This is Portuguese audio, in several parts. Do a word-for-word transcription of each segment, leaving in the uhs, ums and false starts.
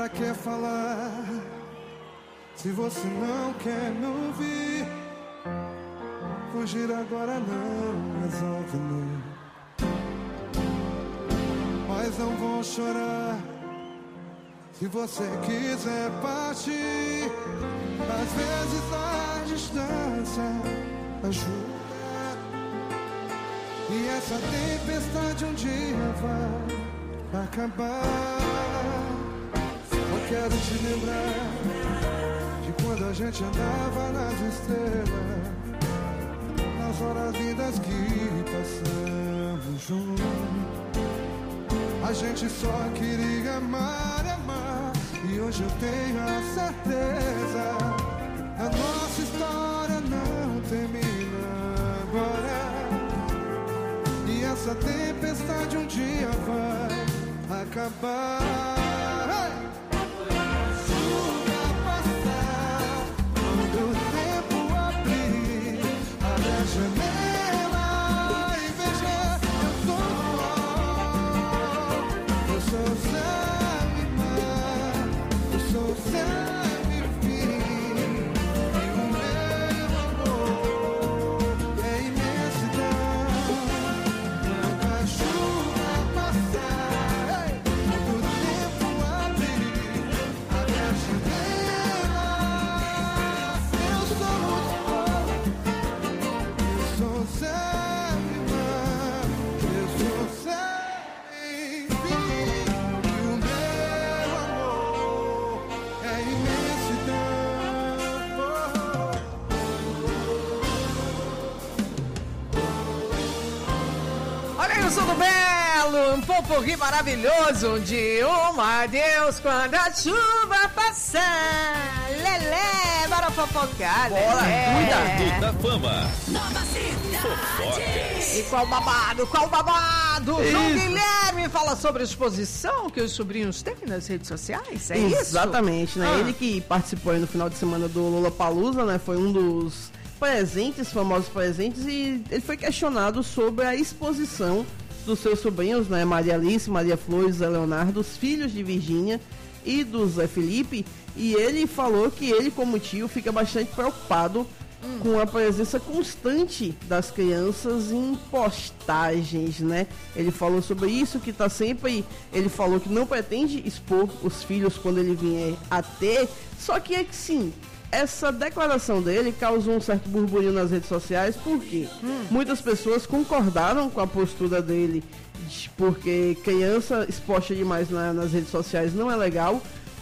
Pra que falar se você não quer me ouvir? Fugir agora não resolve não. Mas não vou chorar se você quiser partir. Às vezes a distância ajuda, e essa tempestade um dia vai acabar. Eu quero te lembrar de quando a gente andava nas estrelas, nas horas lindas que passamos juntos. A gente só queria amar, amar, e hoje eu tenho a certeza, a nossa história não termina agora. E essa tempestade um dia vai acabar. Janela e veja, eu tô no eu sou seu mar, eu sou seu fim, e o meu amor é imensidão. Quando a chuva passar, quando o tempo abrir, abre a janela, eu sou Tudo belo, um popurrí maravilhoso de uma Deus quando a chuva passar. Lelé, bora fofocar, bora, Lelé. da fama. Nova Cidade. E qual babado, qual babado? Isso. João Guilherme fala sobre a exposição que os sobrinhos têm nas redes sociais, é isso? Exatamente, né? Ah. Ele que participou aí no final de semana do Lollapalooza, né? Foi um dos presentes, famosos presentes, e ele foi questionado sobre a exposição dos seus sobrinhos, né, Maria Alice, Maria Flores, Zé Leonardo, os filhos de Virgínia e do Zé Felipe, e ele falou que ele, como tio, fica bastante preocupado hum. com a presença constante das crianças em postagens, né? Ele falou sobre isso, que tá sempre, ele falou que não pretende expor os filhos quando ele vier a ter, só que é que sim, essa declaração dele causou um certo burburinho nas redes sociais, porque hum. muitas pessoas concordaram com a postura dele, porque criança exposta demais na, nas redes sociais não é legal.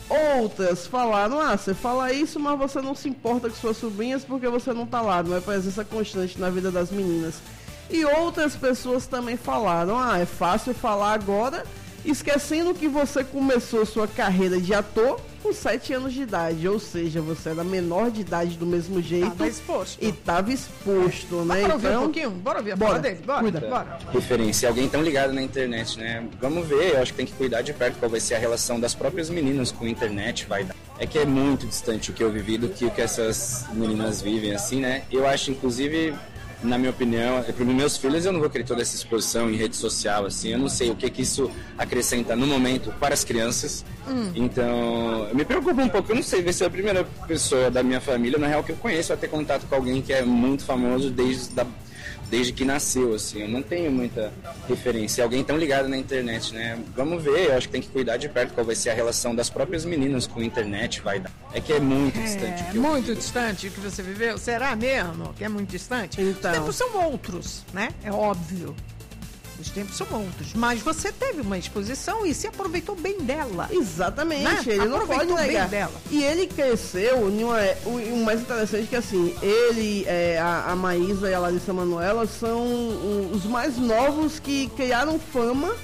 Outras falaram, ah, você fala isso, mas você não se importa com suas sobrinhas porque você não tá lá, não é presença constante na vida das meninas. E outras pessoas também falaram, ah, é fácil falar agora, esquecendo que você começou sua carreira de ator com sete anos de idade, ou seja, você era menor de idade do mesmo jeito. Tava exposto. E tava exposto, é. né? Bora ouvir então, um pouquinho? Bora ouvir a bora, fala dele? Bora, cuida. bora. Referência, alguém tão ligado na internet, né? Vamos ver, eu acho que tem que cuidar de perto qual vai ser a relação das próprias meninas com a internet, vai dar. É que é muito distante o que eu vivi do que o que essas meninas vivem, assim, né? Eu acho, inclusive, na minha opinião, para os meus filhos eu não vou querer toda essa exposição em rede social, assim, eu não sei o que que isso acrescenta no momento para as crianças, hum. então me preocupa um pouco, eu não sei, vai ser a primeira pessoa da minha família, na real, que eu conheço a ter contato com alguém que é muito famoso desde, da, desde que nasceu, assim, eu não tenho muita referência, alguém tão ligado na internet, né, vamos ver, eu acho que tem que cuidar de perto qual vai ser a relação das próprias meninas com a internet, vai dar, é que é muito é, distante. É muito distante o que você viveu, será mesmo que é muito distante? Então. Os tempos são outros, né, é óbvio. Os tempos são outros, mas você teve uma exposição e se aproveitou bem dela. Exatamente, né? ele não pode negar. Dela. E ele cresceu, numa, o, o mais interessante é que assim, ele, é, a, a Maísa e a Larissa Manoela são um, os mais novos que criaram fama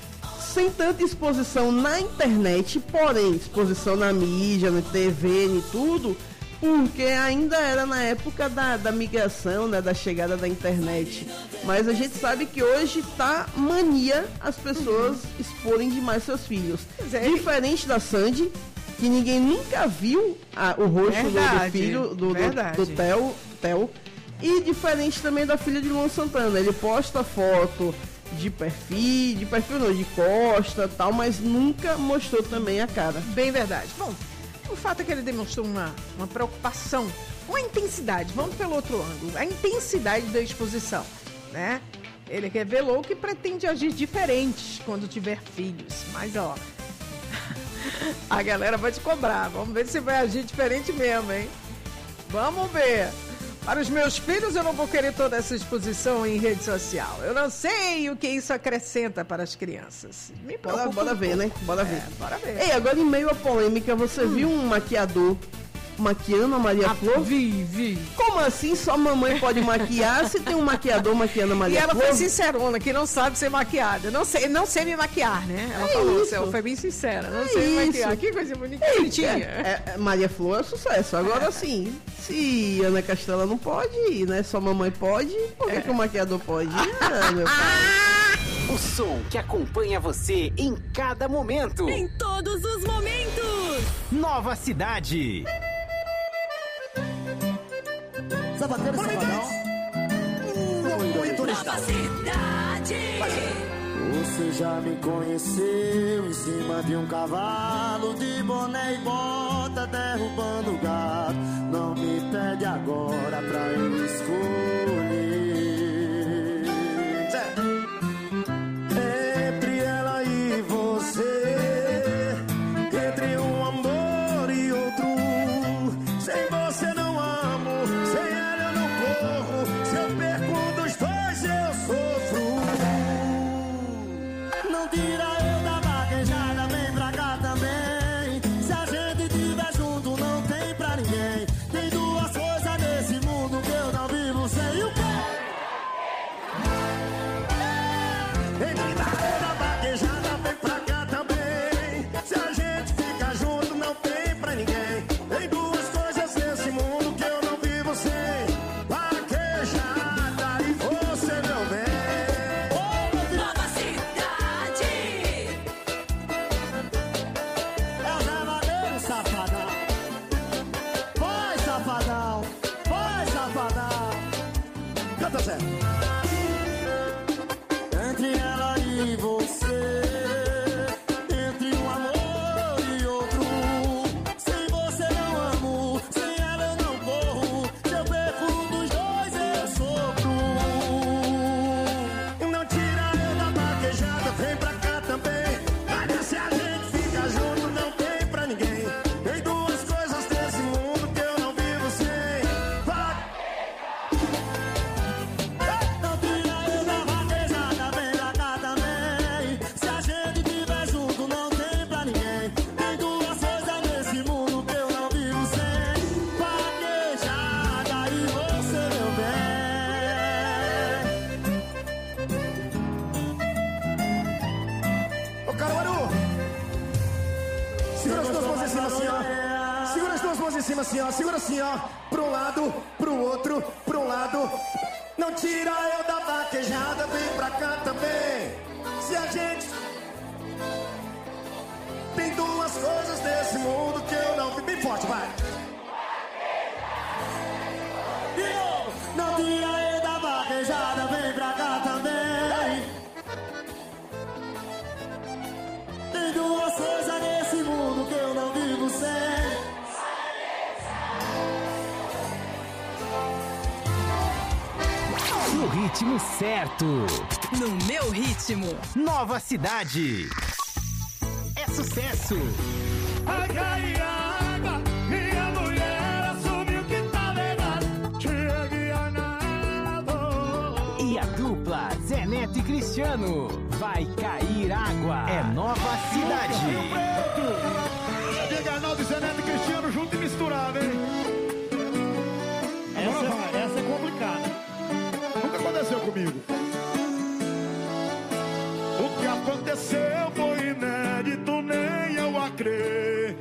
sem tanta exposição na internet, porém, exposição na mídia, na T V e tudo, porque ainda era na época da, da migração, né, da chegada da internet. Mas a gente sabe que hoje tá mania as pessoas uhum. exporem demais seus filhos. É. Diferente da Sandy, que ninguém nunca viu a, o rosto do, do filho do, do, do Theo, Theo. E diferente também da filha de Luan Santana. Ele posta foto de perfil, de perfil não, de costa tal, mas nunca mostrou também a cara. Bem verdade. Bom, o fato é que ele demonstrou uma, uma preocupação com a intensidade, vamos pelo outro ângulo, a intensidade da exposição, né? Ele revelou que pretende agir diferente quando tiver filhos, mas ó, a galera vai te cobrar, vamos ver se vai agir diferente mesmo, hein? Vamos ver. Para os meus filhos eu não vou querer toda essa exposição em rede social. Eu não sei o que isso acrescenta para as crianças. Me Bora, bora um ver, né? Bora ver. É, bora ver. Ei, agora em meio à polêmica, você hum. viu um maquiador maquiando a Maria ah, Flor? Vi, vi. Como assim só mamãe pode maquiar se tem um maquiador maquiando a Maria Flor? E ela Flor? foi sincerona, que não sabe ser maquiada. Não sei, não sei me maquiar, né? Ela é falou, isso. ela foi bem sincera. Não é sei me isso. maquiar. Que coisa bonitinha. É, é, Maria Flor é sucesso. Agora é. sim, se Ana Castela não pode, né? Só mamãe pode, por que, é. que o maquiador pode? Ah, meu pai. O som que acompanha você em cada momento. Em todos os momentos. Nova Cidade. Sabateiro, sabadão. Nova Cidade. Você já me conheceu em cima de um cavalo, de boné e bota, derrubando o gato. Não me pede agora pra eu escolher. Entre ela e você, entre um amor e outro, sem você não amo, sem ela eu não corro. Se eu perco um dos dois eu sofro. Não tira eu da vaquejada, vem pra cá também. Se a gente estiver junto não tem pra ninguém. Tem duas coisas nesse mundo que eu não vivo sem o quê? Vem da vaquejada, vem pra cá também. Se a gente fica junto não tem pra ninguém. Tem duas coisas nesse mundo que eu não vivo sem: vaquejada e você, meu bem. Nova Cidade. É o Zavadeiro, safadão. Vai, safadão. Vai, safadão. Canta, Zé. Entre ela e você, entre um amor e outro, sem você não amo, sem ela eu não corro. Se eu perco um dos dois eu sofro. Não tira eu da vaquejada, vem pra cá também. Olha, se a gente fica junto não tem pra ninguém. Tem duas coisas desse mundo que eu não vivo sem: va- Não tira eu da vaquejada, vem pra cá também. Se a gente estiver junto não tem pra ninguém. Tem duas coisas nesse mundo que eu não vivo sem: vaquejada e você, meu bem. Ô, Caruaru, segura as duas mãos em cima assim, ó. Segura as duas mãos em cima assim, ó. Segura assim, ó. Pro um lado, pro outro, pro um lado. Não tira eu da vaquejada, vem pra cá também. Se a gente tem duas coisas nesse mundo que eu não vi. Bem forte, vai. De novo. Não tira eu da vaquejada, vem pra cá também. Tem duas coisas nesse mundo que eu não vivo sem: No ritmo certo. No meu ritmo. Nova Cidade. É sucesso. Ai, ai, água, minha mulher assumiu que tá legado. Cheguei a nada. E a dupla Zé Neto e Cristiano. Vai cair água. É Nova Cidade. Diga Arnaldo e Zé Neto e Cristiano junto e misturado, hein? Essa, essa é complicada. Nunca aconteceu comigo. O que aconteceu foi inédito, nem eu acreditei.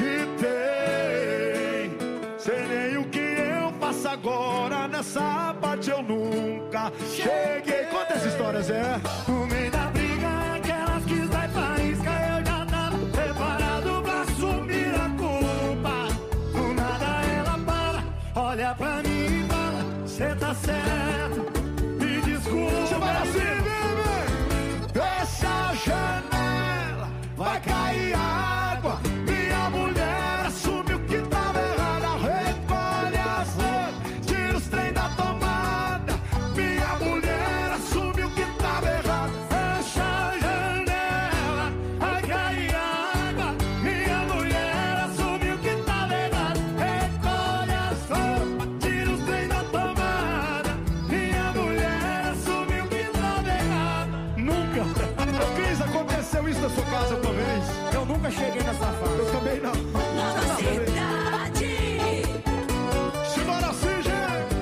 Sei nem o que eu faço agora, nessa parte eu nunca cheguei. Conta essa história, Zé. No meio da briga, aquelas que vai faísca, eu já tava preparado pra assumir a culpa. Do nada ela para, olha pra mim e fala: cê tá certo, me desculpa. Você vai assim, bebê. fecha a janela, vai cair água. Minha mulher assume o que tava errado, recolhe as roupas, tira os trem da tomada. Minha mulher assume o que tava errado, fecha a janela, vai cair água. Minha mulher assume o que tava errado, recolhe as roupas, tira os trem da tomada. Minha mulher assume o que tava errado. Nunca, Cris, aconteceu isso na sua casa uma vez? Eu nunca cheguei nessa fase. Eu também não. Nova cidade. Simbora, Cige!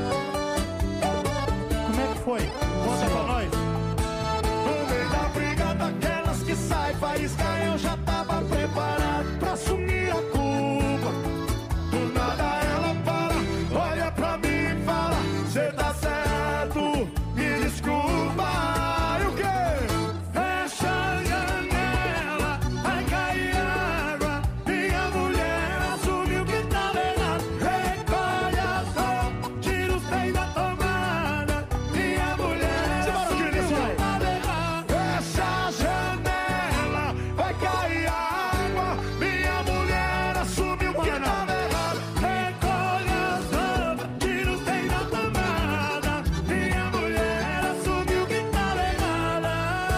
Como é que foi? Conta pra nós. No meio da briga daquelas que sai faísca, eu já tava preparado pra assumir a culpa. Do nada ela para, olha pra mim e fala: cê tá certo, me desculpa. E o quê? Fecha a janela, vai cair água. Minha mulher assume o que tava errado, recolhe as roupas, tira os trem da tomada. Minha mulher assume o que tava errado, fecha a janela, vai cair água. Minha mulher assume o que tava errado, recolhe as roupas, tira os trem da tomada. Minha mulher assume o que tava errado.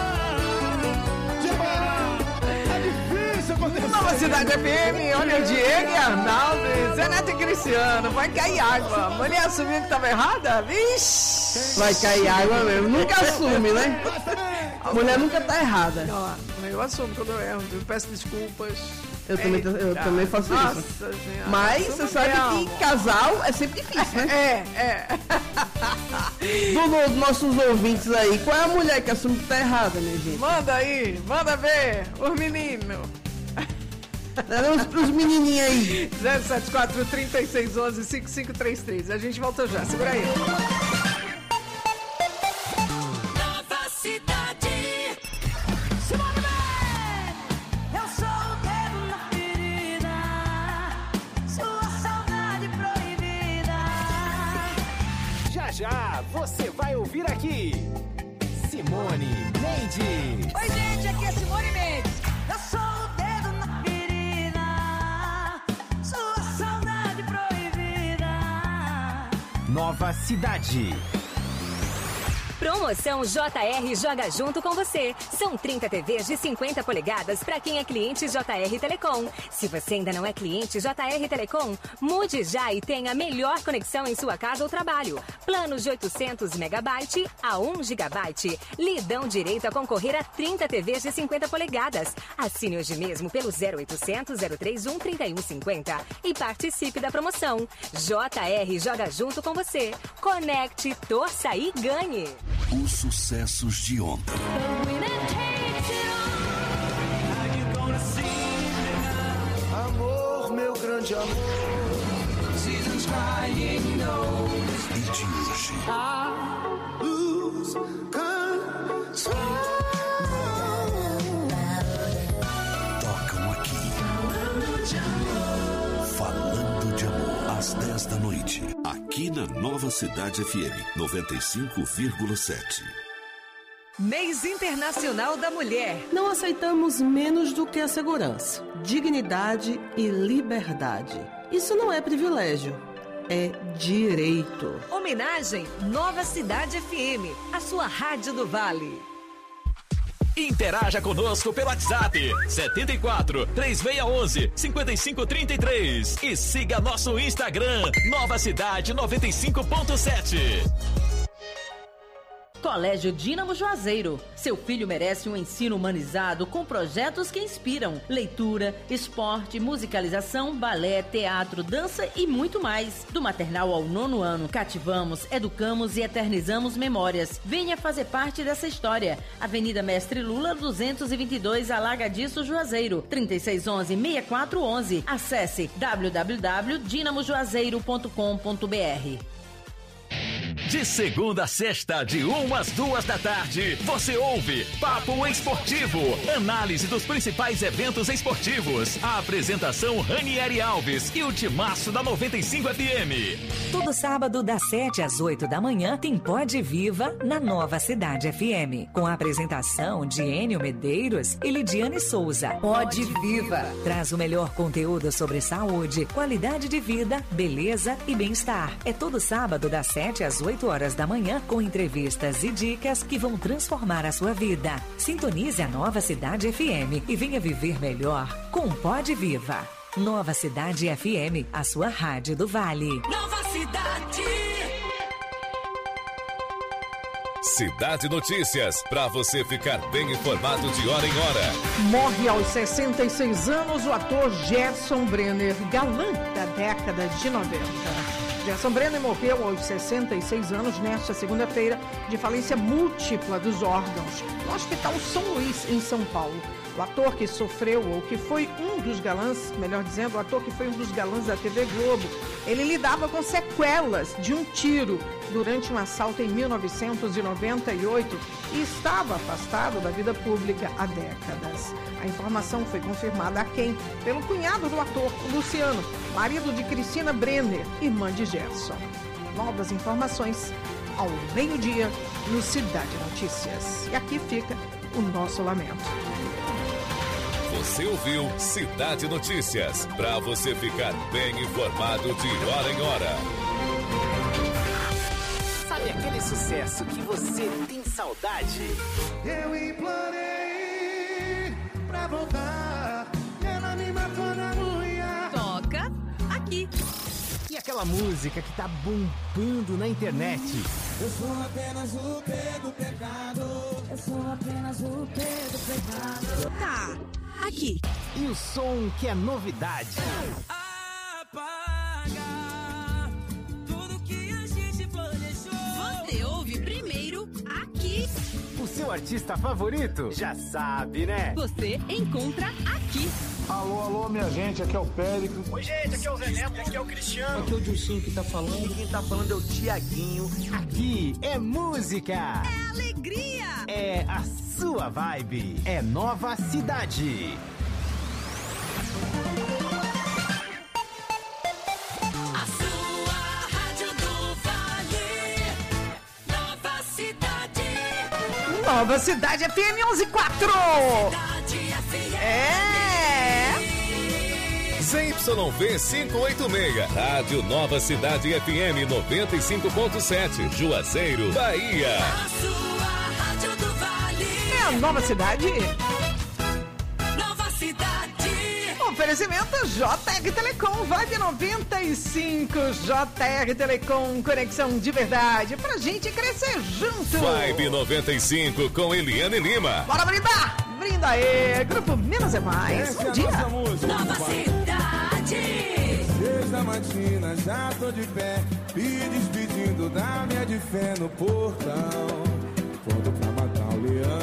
É difícil acontecer. Nova Cidade F M, olha o Diego e Arnaldo, Zé Neto e Cristiano, vai cair água. Mulher assumiu que tava errada? Vixe! Vai cair água mesmo. Nunca assume, né? A mulher nunca tá errada. Ó, eu assumo quando eu erro, eu peço desculpas. Eu também, eu Eita. também faço Nossa isso. Senhora, Mas assumo você sabe mesmo. que casal é sempre difícil, né? É, é. Dos dos nossos ouvintes aí, qual é a mulher que assume que tá errada, minha gente? Manda aí, manda ver, os meninos. Os, os menininhos aí. zero sete quatro, três seis um um, cinco cinco três três. A gente volta já, segura aí. Nova cidade. Simone Bem, eu sou o dedo na ferida, sua saudade proibida. Já já você vai ouvir aqui Simone Mendes. Oi, gente, aqui é Simone Mendes. Eu sou o dedo na ferida, sua saudade proibida. Nova Cidade. Promoção J R joga junto com você. São trinta T Vs de cinquenta polegadas para quem é cliente J R Telecom. Se você ainda não é cliente J R Telecom, mude já e tenha a melhor conexão em sua casa ou trabalho. Planos de oitocentos megabytes a um gigabyte. Lhe dão direito a concorrer a trinta T Vs de cinquenta polegadas. Assine hoje mesmo pelo zero oitocentos, zero trinta e um, trinta e um cinquenta e participe da promoção. J R joga junto com você. Conecte, torça e ganhe. Os sucessos de ontem. Amor, meu grande amor. E de hoje. Luz, canção. Tocam aqui. Falando de amor. Às dez da noite. Aqui na Nova Cidade F M noventa e cinco vírgula sete. Mês Internacional da Mulher. Não aceitamos menos do que a segurança, dignidade e liberdade. Isso não é privilégio, é direito. Homenagem Nova Cidade F M, a sua rádio do Vale. Interaja conosco pelo WhatsApp setenta e quatro, três seis um um, cinco cinco três três e siga nosso Instagram Nova Cidade noventa e cinco ponto sete. Colégio Dínamo Juazeiro. Seu filho merece um ensino humanizado com projetos que inspiram. Leitura, esporte, musicalização, balé, teatro, dança e muito mais. Do maternal ao nono ano, cativamos, educamos e eternizamos memórias. Venha fazer parte dessa história. Avenida Mestre Lula, duzentos e vinte e dois, Alagadiço, Juazeiro. trinta e seis onze, sessenta e quatro onze. Acesse w w w ponto dinamo juazeiro ponto com ponto b r. De segunda a sexta, de uma às duas da tarde, você ouve Papo Esportivo, análise dos principais eventos esportivos. A apresentação Ranieri Alves e o timaço da noventa e cinco F M. Todo sábado, das sete às oito da manhã, tem Pode Viva na Nova Cidade F M. Com a apresentação de Enio Medeiros e Lidiane Souza. Pode Viva traz o melhor conteúdo sobre saúde, qualidade de vida, beleza e bem-estar. É todo sábado, das sete às oito horas da manhã, com entrevistas e dicas que vão transformar a sua vida. Sintonize a Nova Cidade F M e venha viver melhor com Pode Viva. Nova Cidade F M, a sua rádio do Vale. Nova Cidade. Cidade Notícias, para você ficar bem informado de hora em hora. Morre aos sessenta e seis anos o ator Gerson Brenner, galã da década de noventa. Gerson Brenner morreu aos sessenta e seis anos nesta segunda-feira de falência múltipla dos órgãos no Hospital São Luís, em São Paulo. O ator que sofreu, ou que foi um dos galãs, melhor dizendo, o ator que foi um dos galãs da T V Globo, ele lidava com sequelas de um tiro durante um assalto em mil novecentos e noventa e oito e estava afastado da vida pública há décadas. A informação foi confirmada a quem? Pelo cunhado do ator, Luciano, marido de Cristina Brenner, irmã de Gerson. Novas informações ao meio-dia no Cidade Notícias. E aqui fica o nosso lamento. Você ouviu Cidade Notícias, para você ficar bem informado de hora em hora. Sabe aquele sucesso que você tem saudade? Eu implorei pra voltar, ela me matou na unha. Toca aqui. E aquela música que tá bombando na internet? Eu sou apenas o P do pecado. Eu sou apenas o P do pecado. Tá, aqui. E o som que é novidade? Apaga tudo que a gente planejou. Você ouve primeiro aqui. O seu artista favorito? Já sabe, né? Você encontra aqui. Alô, alô, minha gente, aqui é o Péricles. Oi, gente, aqui é o Zé Neto, aqui é o Cristiano. Aqui é o Dilcinho que tá falando. E quem tá falando é o Tiaguinho. Aqui é música. É alegria. É a sua vibe. É Nova Cidade. A sua rádio do Vale. Nova Cidade. Nova Cidade F M onze quatro. Cidade F M. É. Z Y V quinhentos e oitenta e seis, Rádio Nova Cidade F M noventa e cinco ponto sete, Juazeiro, Bahia. A sua rádio do Vale. É a Nova Cidade. Nova Cidade. Oferecimento J R Telecom, Vibe noventa e cinco, J R Telecom, conexão de verdade, pra gente crescer junto. Vibe noventa e cinco com Eliane Lima. Bora brindar! Brinda aí, Grupo Menos é Mais. Essa Bom é a dia. nossa música. Nova Cidade. Desde a matina já tô de pé, me despedindo da minha de fé no portão. Foram pra matar o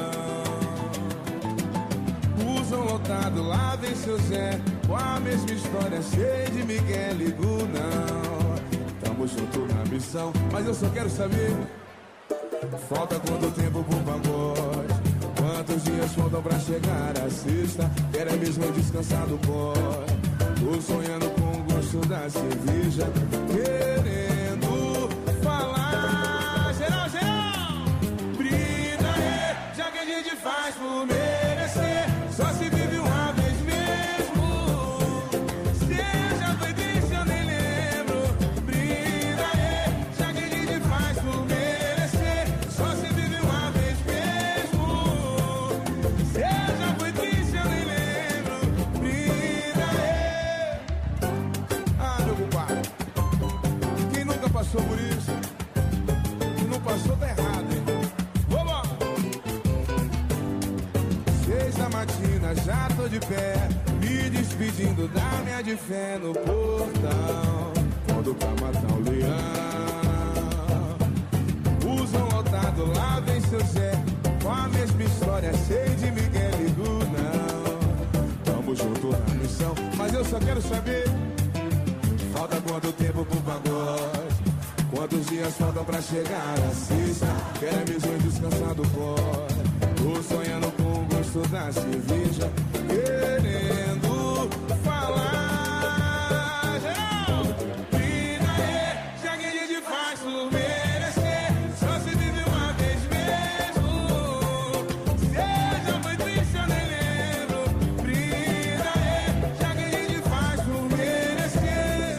leão. Usam lotado, lá vem seu Zé, com a mesma história, cheia de Miguel e não. Tamo junto na missão, mas eu só quero saber, falta quanto tempo pro pagode? Quantos dias faltam pra chegar a sexta? Quero é mesmo descansar do pó. Tô sonhando com o gosto da cerveja, querendo falar. Geral, geral! Brinda aí, já que a gente faz por merecer. Só se vive uma vez mesmo. Seja foi triste, eu nem lembro. Brinda aí, já que a gente faz por merecer. Só se vive uma vez mesmo. Seja foi triste, eu nem lembro. Brinda aí. Ah, meu compadre, quem nunca passou por isso? Quem não passou tá errado, hein? Vamos! Seis da matina, já tô de pé, me despedindo da minha de fé no portão. Quando pra matar o leão, usam lotado, lá vem seu Zé, com a mesma história, cheia de Miguel e não. Tamo junto na missão, mas eu só quero saber, falta quanto tempo pro pagode? Quantos dias faltam pra chegar a sexta? Queremos hoje descansar do pó. Tô sonhando com o gosto da cerveja, querendo falar. Geral, vida é, já que a gente faz por merecer. Só se vive uma vez mesmo. Seja foi triste, eu nem lembro. Vida é, já que a gente faz por merecer.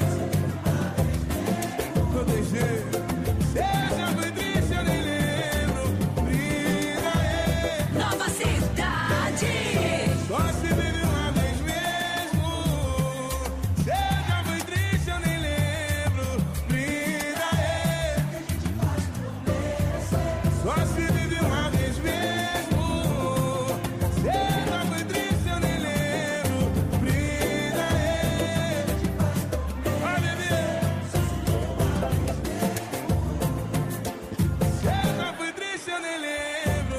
Proteger. Seja foi triste, eu nem lembro. Vida é. Nova cidade. Só se vive uma vez mesmo. Seja foi triste, eu nem lembro. Vida é. Só se vive uma vez mesmo. Seja foi triste, eu nem lembro. Vida é. Vai, bebê. Seja foi triste, eu nem lembro.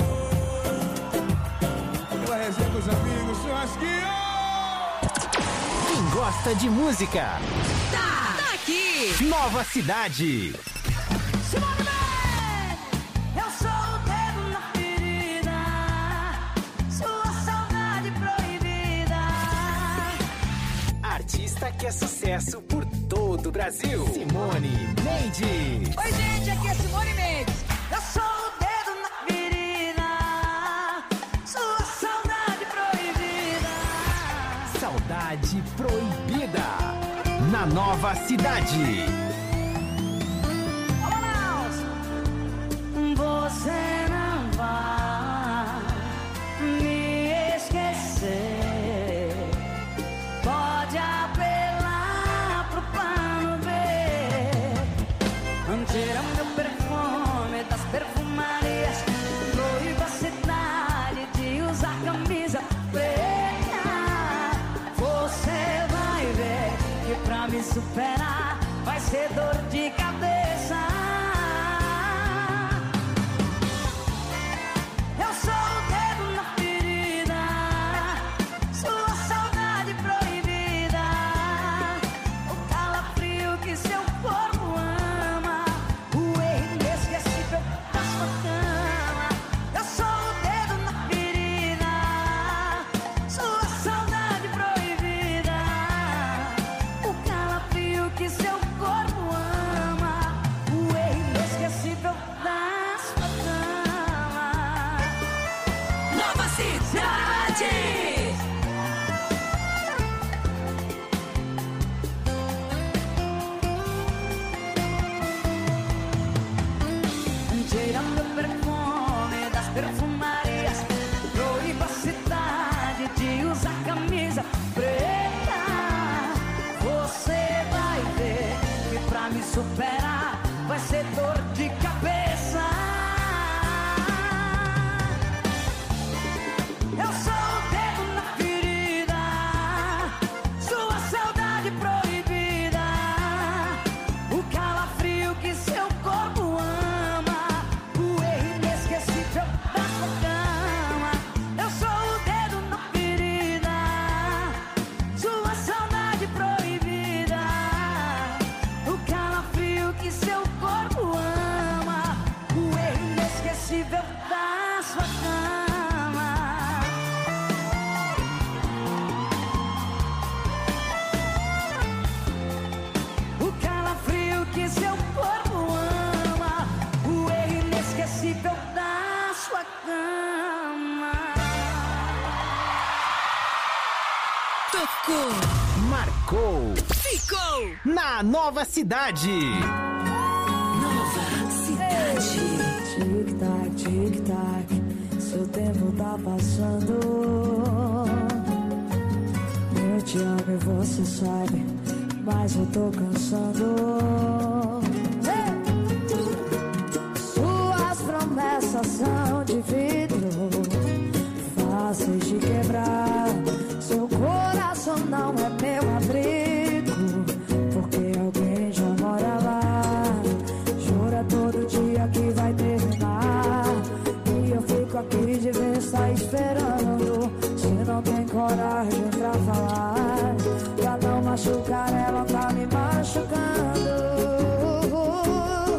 Pela resenha com os amigos, churrasquinho. Quem gosta de música, Tá, tá aqui. Nova Cidade. Simone Mendes, eu sou o dedo na ferida, sua saudade proibida. Artista que é sucesso por todo o Brasil. Simone Mendes. Oi, gente, aqui é Simone Mendes. Eu sou o dedo na ferida, sua saudade proibida. Saudade Proibida. Na Nova Cidade. Você não vai me esquecer. Pode apelar pro plano B. Tira meu perfume das perfumarias. Proíba a cidade de usar camisa preta. Você vai ver que pra me superar vai ser dor de cabeça. Eu sou o dedo na ferida, sua saudade proibida, o calafrio que seu corpo ama, o erro inesquecível da sua cama. Eu sou o dedo na ferida, sua saudade proibida, o calafrio que seu corpo ama, o erro inesquecível da sua cama. Nova cidade. Tira meu perfume das perfumarias. Proíba a cidade de usar camisa preta. Você vai ver que pra me superar vai ser dor de cabeça. Eu sou o dedo na ferida, sua saudade proibida, o calafrio que seu corpo ama, o erro inesquecível da sua cama. Eu sou o dedo na ferida, sua saudade proibida, o calafrio que seu corpo ama, o erro inesquecível da sua cama. O calafrio que seu corpo ama, o erro inesquecível da sua cama. Tocou. Marcou. Ficou. Na Nova Cidade. Nova cidade. Tic-tac, tic-tac, seu tempo tá passando. Eu te amo e você sabe, mas eu tô cansando. Suas promessas são de vidro, fáceis de quebrar. Seu coração não é meu abrigo, porque alguém já mora lá. Jura todo dia que vai terminar, e eu fico aqui de vez tá esperando. Se não tem coragem pra falar, pra não machucar ela, tá me machucando.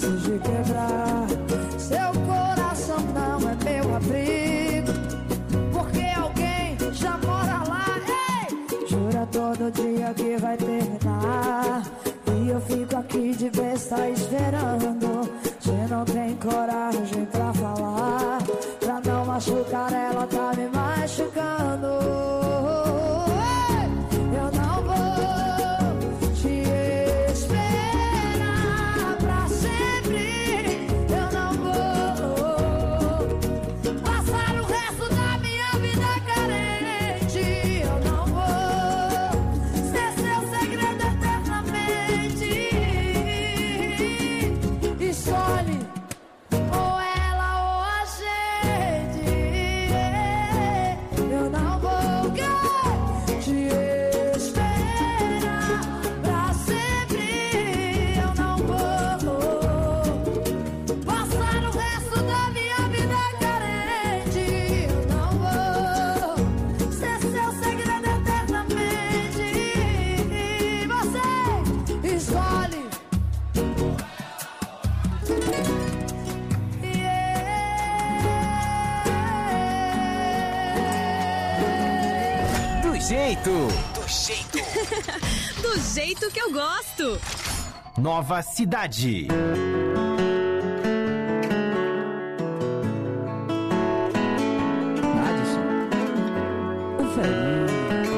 fáceis de quebrar. Seu coração não é meu abrigo, porque alguém já mora lá. Ei! Jura todo dia que vai terminar, e eu fico aqui de besta esperando. Você não tem coragem pra falar, pra não machucar ela, tá me machucando. Ei! Eu não vou te esperar pra sempre. Eu não vou passar o resto da minha vida carente. Eu não vou ser seu segredo eternamente. Escolhe ou ela ou a gente. Eu não vou te esperar pra sempre. Eu não vou passar o resto da minha vida carente. Eu não vou ser seu segredo eternamente. Você escolhe. Do jeito. Do jeito. Do jeito que eu gosto. Nova Cidade. O velhinho.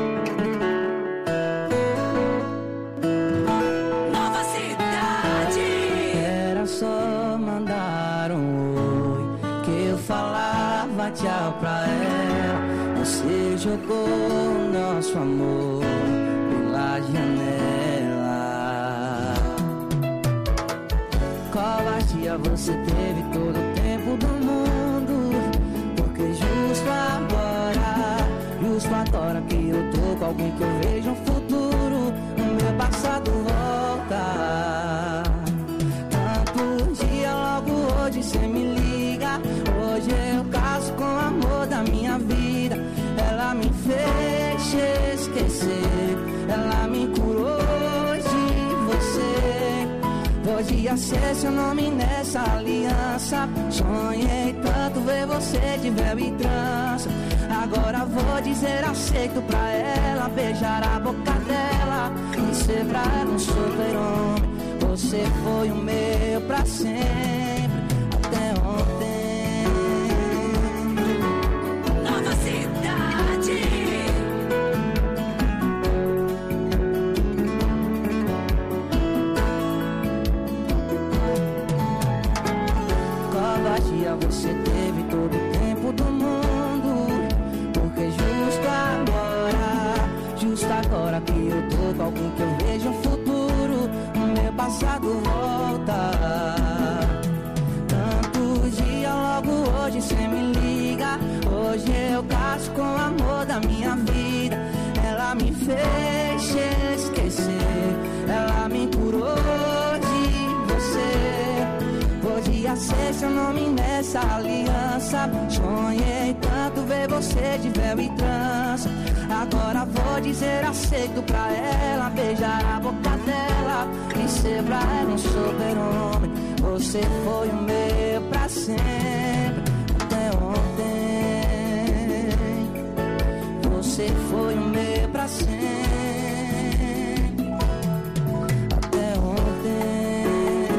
Nova Cidade. Era só mandar um oi que eu falava tchau pra ela. Você jogou o nosso amor pela janela. Covardia, você teve todo o tempo do mundo, porque justo agora, justo agora que eu tô com alguém que eu vejo um futuro, o meu passado volta. Tanto dia, logo hoje cê me liga. Hoje eu caso com o amor da minha vida. Ela me fez esquecer, ela me curou de você. Podia ser seu nome nessa aliança. Sonhei tanto ver você de véu e trança. Agora vou dizer aceito pra ela, beijar a boca dela e ser pra ela um super-homem. Você foi o meu pra sempre, até ontem. Nova Cidade. Covardia, você teve todo o tempo do mundo, porque justo agora, justo agora que eu tô com alguém que eu vejo um futuro, o meu passado volta. Tanto dia, logo hoje cê me liga. Hoje eu caso com o amor da minha vida. Ela me fez esquecer, ela me curou de você. Podia ser seu nome nessa aliança. Sonhei tanto ver você de véu e trança. Agora vou dizer aceito pra ela, beijar a boca dela e ser pra ela um super-homem. Você foi o meu pra sempre, até ontem. Você foi o meu pra sempre, até ontem.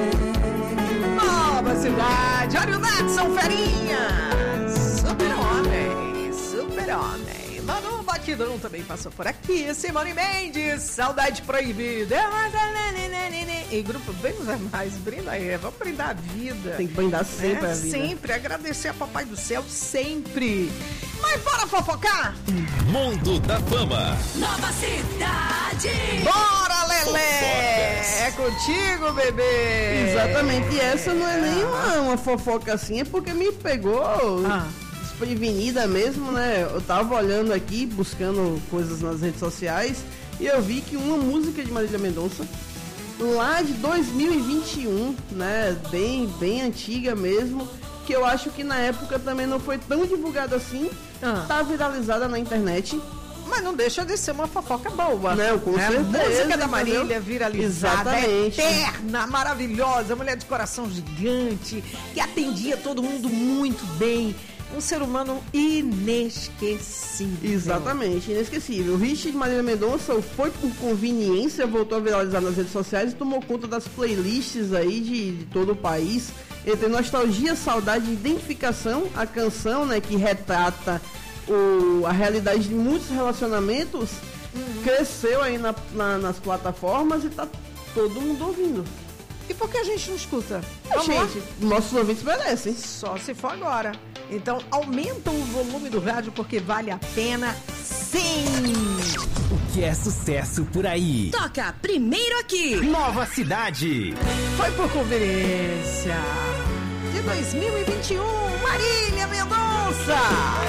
Nova Cidade. Olha o Natson Ferinha. Super-homem, super-homem. Manu Batidão também passou por aqui. Simone Mendes, Saudade Proibida. E grupo Bem Mais, brinda aí. Vamos brindar a vida. Tem que brindar sempre é, a vida. Sempre, agradecer a Papai do Céu, sempre. Mas bora fofocar? Mundo da Fama. Nova Cidade. Bora, Lelé! É contigo, bebê! Exatamente, e essa não é nem uma, uma fofoca assim, é porque me pegou ah. desprevenida mesmo, né? Eu tava olhando aqui, buscando coisas nas redes sociais, e eu vi que uma música de Marília Mendonça, lá de dois mil e vinte e um, né? Bem, bem antiga mesmo, que eu acho que na época também não foi tão divulgada assim, ah. tá viralizada na internet, Mas não deixa de ser uma fofoca boa. Não, com né? certeza. A música da Marília entendeu? viralizada, Exatamente. eterna, maravilhosa, mulher de coração gigante, que atendia todo mundo muito bem. Um ser humano inesquecível. Exatamente, inesquecível. O hit de Marília Mendonça foi por conveniência, voltou a viralizar nas redes sociais e tomou conta das playlists aí de, de todo o país. Entre nostalgia, saudade e identificação, a canção, né, que retrata o, a realidade de muitos relacionamentos, uhum. cresceu aí na, na, nas plataformas e tá todo mundo ouvindo. E por que a gente não escuta? É, gente, nossos ouvintes merecem. Só se for agora. Então, aumenta o volume do rádio porque vale a pena, sim! O que é sucesso por aí? Toca primeiro aqui. Nova Cidade. Foi por conveniência. De dois mil e vinte e um, Marília Mendonça.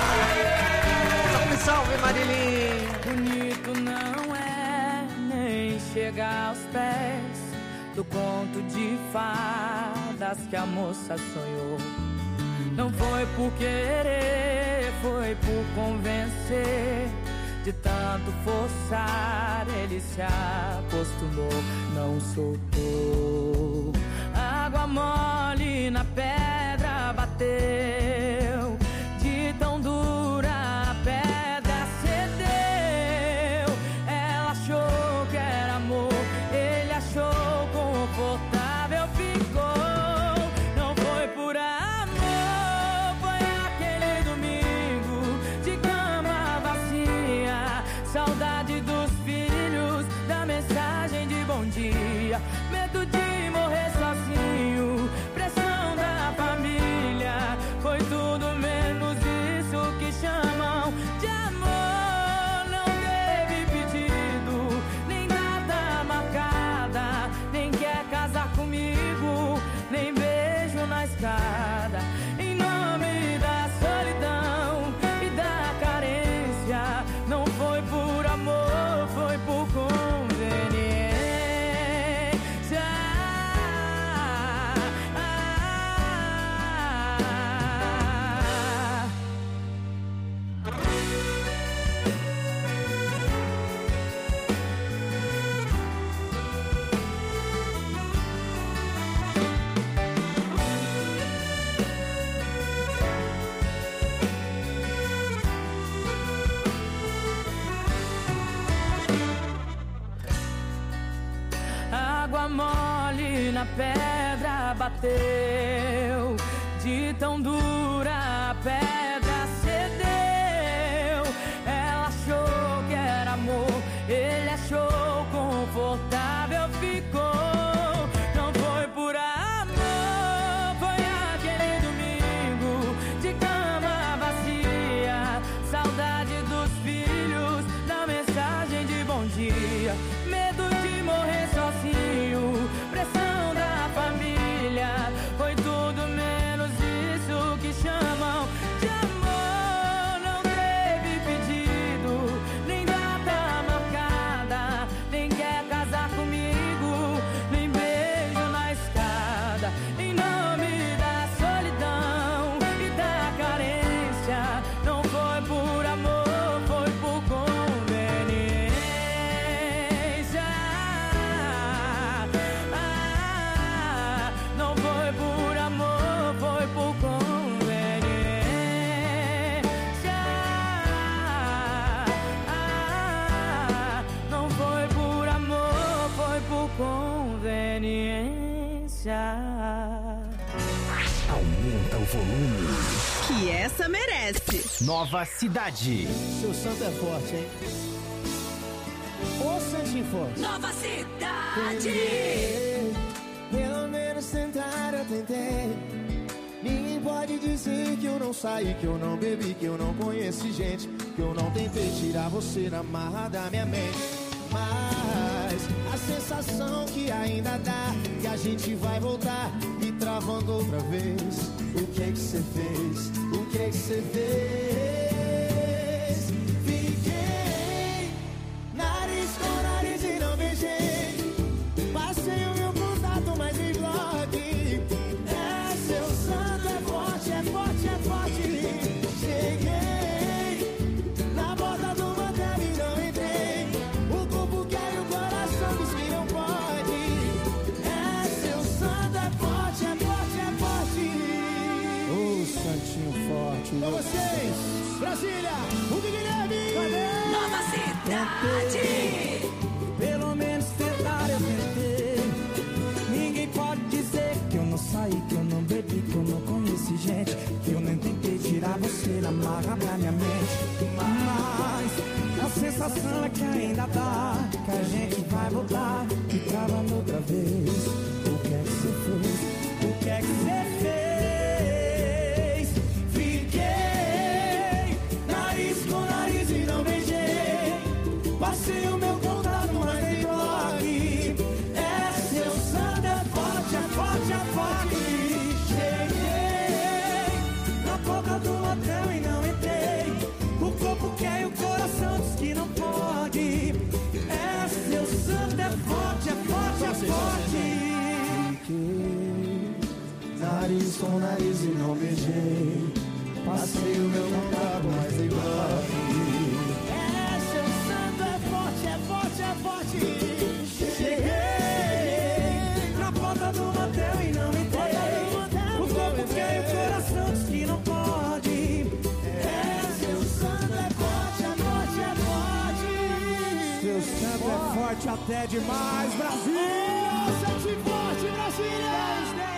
Salve, salve, Marília. Bonito não é nem chegar aos pés do conto de fadas que a moça sonhou. Não foi por querer, foi por convencer. De tanto forçar, ele se acostumou, não soltou. Água mole na pedra bateu, de tão dura a pedra cedeu. Ela achou que era amor, ele achou confortável, ficou. Não foi por amor, foi aquele domingo de cama vazia. Saudade dos filhos, da mensagem de bom dia. Medo de morrer sozinho, pressão da família. Foi tudo menos isso que chamam de amor. Não teve pedido, nem data marcada. Nem quer casar comigo, nem beijo na escada. Em nome da solidão e da carência. Não foi por amor, foi por conveniência. Água mole na pedra bateu, de tão dura a pedra cedeu. Ela achou que era amor, ele achou confortável, ficou. Não foi por amor, foi aquele domingo de cama vazia. Saudade dos filhos, da mensagem de bom dia. Medo de morrer sozinho, pressão da família. Foi tudo menos isso que chamam de amor. Não teve pedido, nem data marcada. Nem quer casar comigo, nem beijo na escada. Em nome da solidão e da carência. Não foi por amor, foi por conveniência. Ah, não foi por amor, foi por conveniência. Ah, não foi por amor, foi por conveniência. Aumenta o volume. Que essa merece. Nova Cidade. Seu santo é forte, hein? Ô santinho forte. Nova Cidade. Pelo menos tentar eu tentei. Ninguém pode dizer que eu não saí, que eu não bebi, que eu não conheci gente, que eu não tentei tirar você da marra da minha mente. Mas a sensação que ainda dá, que a gente vai voltar e travando outra vez. O que é que você fez? O que é que você fez? Fiquei nariz com nariz e não beijei. Passei o meu contato, mas me bloque. É, seu santo é forte, é forte, é forte. Cheguei na borda do motel e vocês. Brasília, o Guilherme. Nova Cidade. Pelo menos tentar eu tentei. Ninguém pode dizer que eu não saí, que eu não bebi, que eu não conheci gente, que eu nem tentei tirar você da marra da minha mente. Mas a sensação é que ainda dá, que a gente vai voltar e travando outra vez. O que é que você fez? O que é que você fez? Fiquei nariz com nariz e não beijei. Passei o meu contato, mas nem bloque. É seu santo, é forte, é forte, é forte. Cheguei na porta do hotel e não entrei. O corpo quer e o coração diz que não pode. É seu santo, é forte, é forte, é forte. Fiquei nariz com nariz e não beijei. Passei o meu contato, mas nem bloque. É forte, cheguei na porta do motel e não entrei. O corpo quer e o coração diz que não pode. É seu santo, é forte, é forte, é forte. Seu santo é forte até demais, Brasil! Sente forte, Brasília!